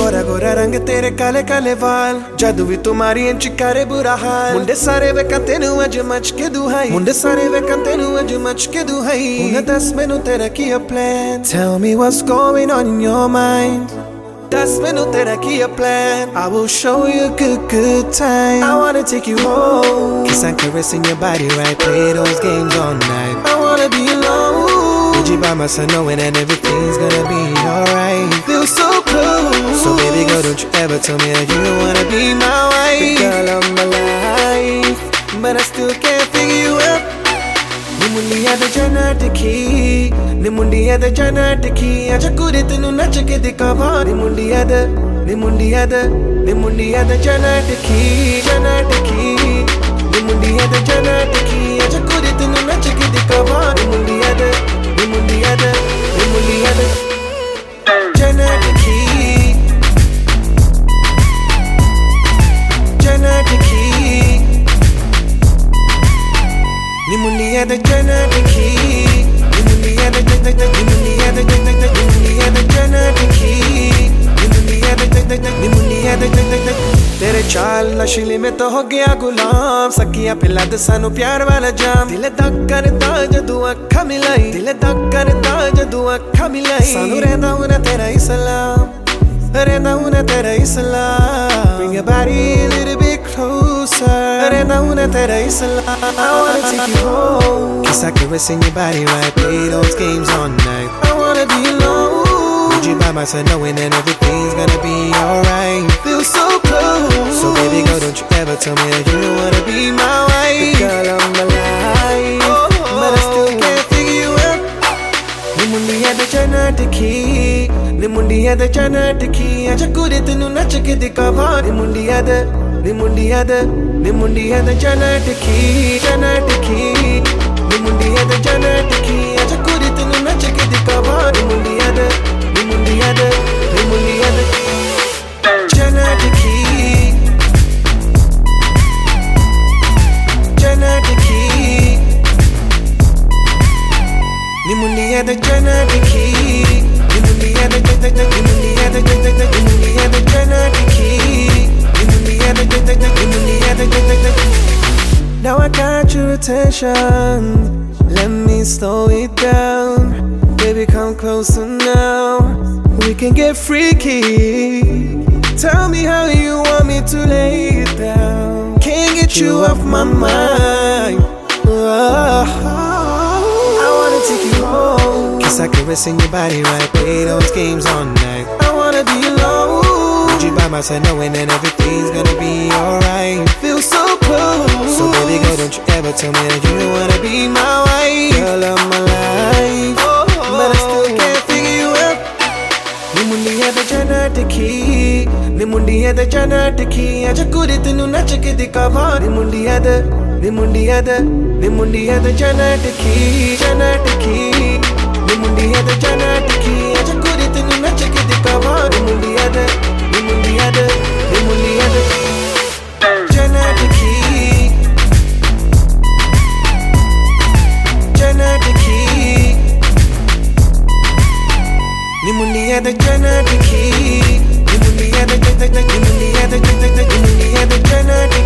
गोरा गोरा रंग तेरे काले काले वाल जादू भी तुम्हारी इंच करे बुरा हाल मुंडे सारे वे कंते नु अज मच के दुहाई मुंडे सारे वे कंते नु अज मच के दुहाई उन्हें 10 मिनट तेरा किया plan tell me what's going on in your mind 10 minutes तेरा किया plan I will show you a good time I wanna take you home kiss and caress in your body right play those games all night I wanna be alone with you by my side knowing that everything's gonna be alright feel so close so baby girl don't you ever tell me that you don't wanna be my wife the girl of my life but I still can't figure you out Nimundiya da janatiki Nimundiya da janatiki Aja kure tenu nach ke dikhawa Nimundiya da janatiki Janatiki Nimundiya da janatiki Aja kure tenu nach ke dikhawa Nimundiya da janatiki Janatiki Nimundiya da janatiki Nimundiya da janatiki Nimundiya da तेरे चाल नशीले में तो हो गया गुलाम सकिया पिला दे सानू प्यार वाला जाम दिल धक करदा जदू अखा मिलाई दिल धक करदा जदू अखा मिलाई सानू रहंदा हुना तेरा ही सलाम रहंदा हुना तेरा ही सलाम bring your body a little bit closer रहंदा हुना तेरा ही सलाम I wanna take you home kiss and caress in your body right play those games all night I wanna be alone with you by my side knowing that everything's gonna be alright feel so close so baby girl don't you ever tell me that you don't wanna be my wife the girl of my life but I still can't figure you out Nimundiya da janatiki Nimundiya da janatiki Aja kure tenu nach ke dikhawa Nimundiya da janatiki Janatiki Nimundiya da janatiki Aja kure tenu nach ke dikhawa Nimundiya da janatiki Janatiki Nimundiya da janatiki Nimundiya da janatiki Nimundiya da Now I got your attention let me slow it down baby come closer now we can get freaky tell me how you want me to lay it down can't get you off my mind I wanna take you home kiss and caress in your body right play those games all night I wanna be alone with you by my side knowing that everything's gonna be alright feel so close so baby girl don't you ever tell me that you don't wanna be my wife girl of my life but I still can't figure you out Nimundiya da janatiki Nimundiya da janatiki Aja kure tenu nach ke dikhawa Nimundiya da janatiki Janatiki Nimundiya da janatiki Aja kure tenu nach ke dikhawa Nimundiya da janatiki Janatiki Nimundiya da janatiki Nimundiya da janatiki